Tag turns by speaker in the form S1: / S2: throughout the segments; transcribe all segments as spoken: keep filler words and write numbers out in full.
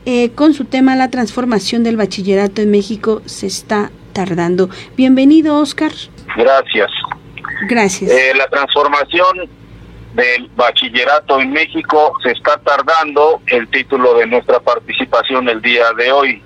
S1: eh, con su tema La transformación del bachillerato en México se está tardando. Bienvenido, Óscar.
S2: Gracias.
S1: Gracias.
S2: Eh, la transformación del bachillerato en México se está tardando, el título de nuestra participación el día de hoy.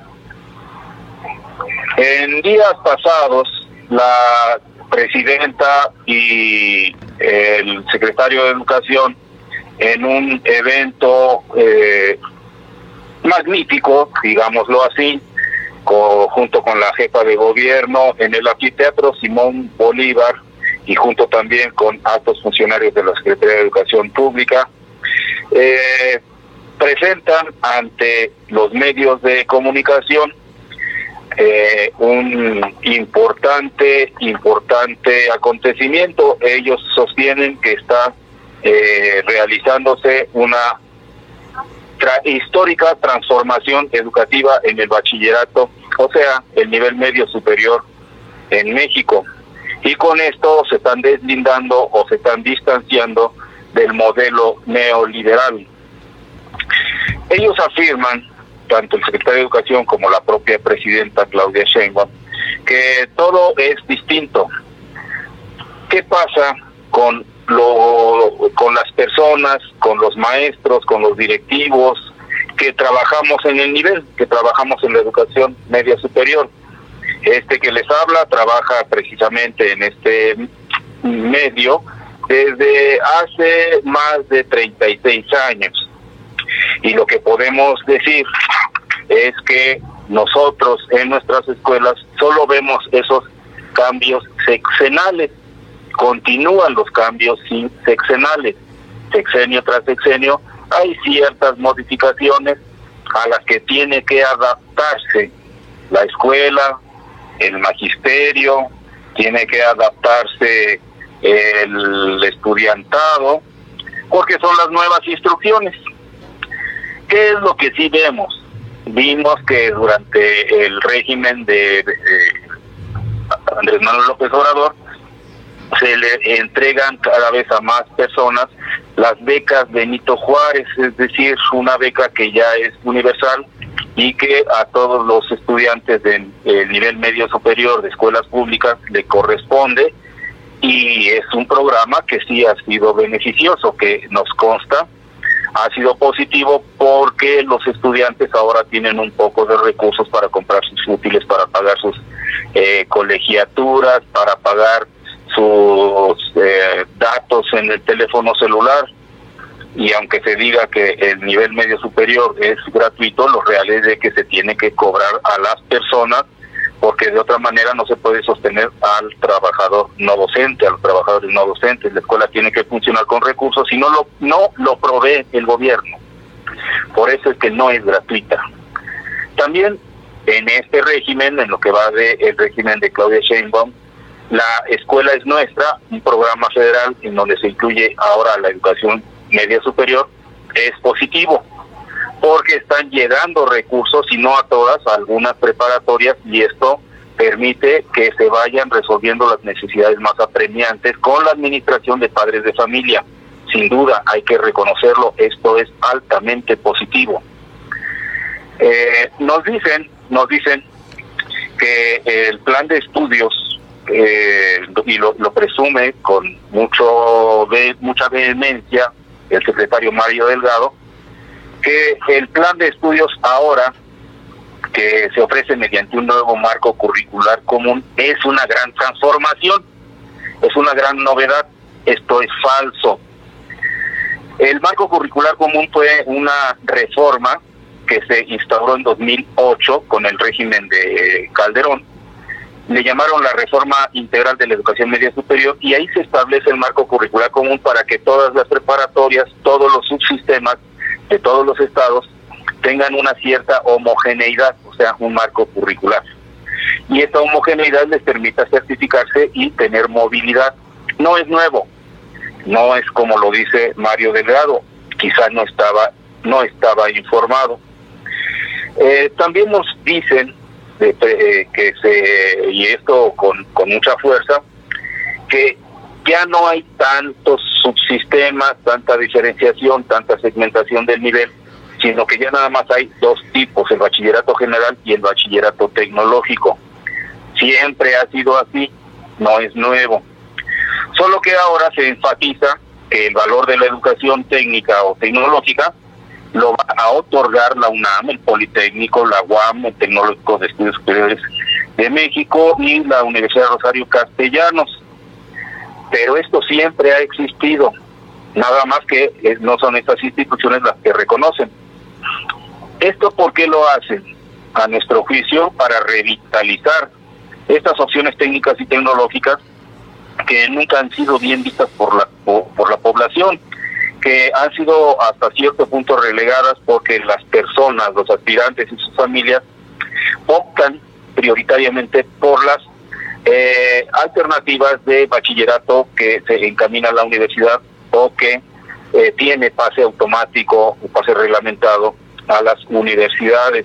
S2: En días pasados, la presidenta y el secretario de Educación, en un evento eh, magnífico, digámoslo así, co- junto con la jefa de gobierno en el anfiteatro Simón Bolívar y junto también con altos funcionarios de la Secretaría de Educación Pública, eh, presentan ante los medios de comunicación eh, un importante, importante acontecimiento. Ellos sostienen que está eh, realizándose una tra- histórica transformación educativa en el bachillerato, o sea, el nivel medio superior en México. Y con esto se están deslindando o se están distanciando del modelo neoliberal. Ellos afirman, tanto el secretario de Educación como la propia presidenta Claudia Sheinbaum, que todo es distinto. ¿Qué pasa con, lo, con las personas, con los maestros, con los directivos que trabajamos en el nivel, que trabajamos en la educación media superior? Este que les habla trabaja precisamente en este medio desde hace más de treinta y seis años. Y lo que podemos decir es que nosotros en nuestras escuelas solo vemos esos cambios sexenales. Continúan los cambios sexenales. Sexenio tras sexenio hay ciertas modificaciones a las que tiene que adaptarse la escuela, el magisterio, tiene que adaptarse el estudiantado, porque son las nuevas instrucciones. ¿Qué es lo que sí vemos? Vimos que durante el régimen de, de Andrés Manuel López Obrador se le entregan cada vez a más personas las becas Benito Juárez, es decir, una beca que ya es universal y que a todos los estudiantes del nivel medio superior de escuelas públicas le corresponde, y es un programa que sí ha sido beneficioso, que nos consta, ha sido positivo porque los estudiantes ahora tienen un poco de recursos para comprar sus útiles, para pagar sus eh, colegiaturas, para pagar sus eh, datos en el teléfono celular. Y aunque se diga que el nivel medio superior es gratuito, lo real es de que se tiene que cobrar a las personas, porque de otra manera no se puede sostener al trabajador no docente, a los trabajadores no docentes. La escuela tiene que funcionar con recursos y no lo, no lo provee el gobierno. Por eso es que no es gratuita. También en este régimen, en lo que va de el régimen de Claudia Sheinbaum, la escuela es nuestra, un programa federal en donde se incluye ahora la educación media superior, es positivo, porque están llegando recursos, y no a todas, a algunas preparatorias, y esto permite que se vayan resolviendo las necesidades más apremiantes con la administración de padres de familia. Sin duda, hay que reconocerlo, esto es altamente positivo. Eh, nos dicen, nos dicen que el plan de estudios, eh, y lo, lo presume con mucho ve, mucha vehemencia el secretario Mario Delgado, que el plan de estudios ahora que se ofrece mediante un nuevo marco curricular común es una gran transformación, es una gran novedad. Esto es falso. El marco curricular común fue una reforma que se instauró en dos mil ocho con el régimen de Calderón. Le llamaron la Reforma Integral de la Educación Media Superior, y ahí se establece el marco curricular común para que todas las preparatorias, todos los subsistemas de todos los estados tengan una cierta homogeneidad, o sea, un marco curricular. Y esta homogeneidad les permita certificarse y tener movilidad. No es nuevo, no es como lo dice Mario Delgado, quizás no estaba, no estaba informado. Eh, también nos dicen de, eh, que se, y esto con, con mucha fuerza, que ya no hay tantos subsistemas, tanta diferenciación, tanta segmentación del nivel, sino que ya nada más hay dos tipos, el bachillerato general y el bachillerato tecnológico. Siempre ha sido así, no es nuevo. Solo que ahora se enfatiza que el valor de la educación técnica o tecnológica lo va a otorgar la UNAM, el Politécnico, la U A M, el Tecnológico de Estudios Superiores de México y la Universidad Rosario Castellanos. Pero esto siempre ha existido, nada más que no son estas instituciones las que reconocen. ¿Esto por qué lo hacen? A nuestro juicio, para revitalizar estas opciones técnicas y tecnológicas que nunca han sido bien vistas por la por, por la población, que han sido hasta cierto punto relegadas porque las personas, los aspirantes y sus familias optan prioritariamente por las eh, alternativas de bachillerato que se encamina a la universidad o que eh, tiene pase automático o pase reglamentado a las universidades.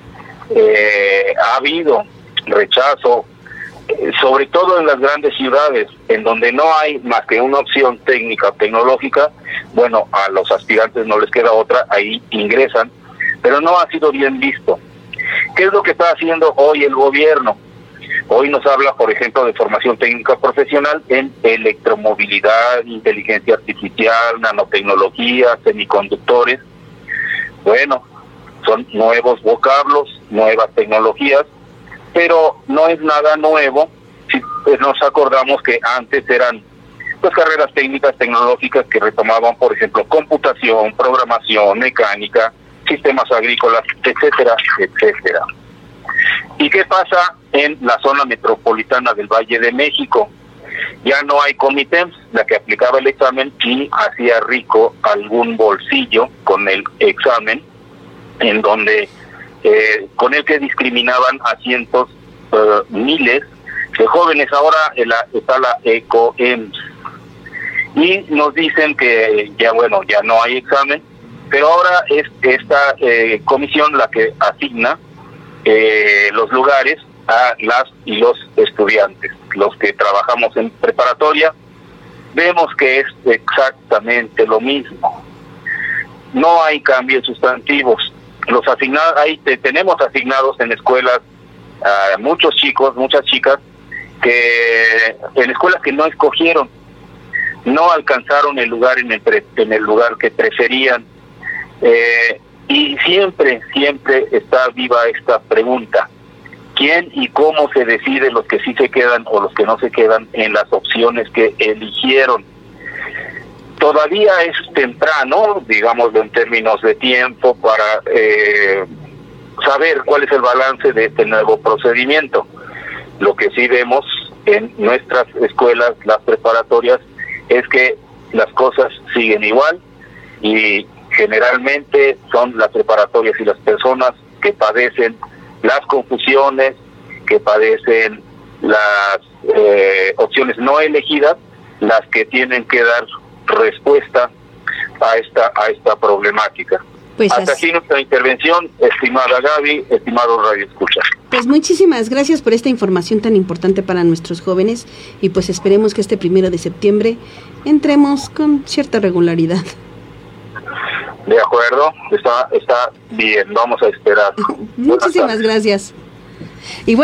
S2: Eh, ha habido rechazo, eh, sobre todo en las grandes ciudades, en donde no hay más que una opción técnica o tecnológica. Bueno, a los aspirantes no les queda otra, ahí ingresan, pero no ha sido bien visto. ¿Qué es lo que está haciendo hoy el gobierno? Hoy nos habla, por ejemplo, de formación técnica profesional en electromovilidad, inteligencia artificial, nanotecnología, semiconductores. Bueno, son nuevos vocablos, nuevas tecnologías, pero no es nada nuevo si pues nos acordamos que antes eran pues carreras técnicas tecnológicas que retomaban, por ejemplo, computación, programación, mecánica, sistemas agrícolas, etcétera, etcétera. ¿Y qué pasa en la zona metropolitana del Valle de México? Ya no hay Comitem, la que aplicaba el examen y hacía rico algún bolsillo con el examen, en donde eh, con el que discriminaban a cientos, uh, miles de jóvenes. Ahora la, está la ECOEMS y nos dicen que ya bueno ya no hay examen, pero ahora es esta eh, comisión la que asigna eh, los lugares a las y los estudiantes. Los que trabajamos en preparatoria vemos que es exactamente lo mismo. No hay cambios sustantivos. Los asignados, ahí te, tenemos asignados en escuelas a muchos chicos, muchas chicas, que en escuelas que no escogieron, no alcanzaron el lugar en el, pre, en el lugar que preferían. Eh, y siempre, siempre está viva esta pregunta: ¿quién y cómo se decide los que sí se quedan o los que no se quedan en las opciones que eligieron? Todavía es temprano, digámoslo en términos de tiempo, para eh, saber cuál es el balance de este nuevo procedimiento. Lo que sí vemos en nuestras escuelas, las preparatorias, es que las cosas siguen igual y generalmente son las preparatorias y las personas que padecen las confusiones, que padecen las eh, opciones no elegidas, las que tienen que dar respuesta a esta a esta problemática. Pues hasta así. Aquí nuestra intervención, estimada Gaby, estimado Radio Escucha.
S1: Pues muchísimas gracias por esta información tan importante para nuestros jóvenes y pues esperemos que este primero de septiembre entremos con cierta regularidad.
S2: De acuerdo, está está bien, vamos a esperar.
S1: Muchísimas gracias. Y bueno,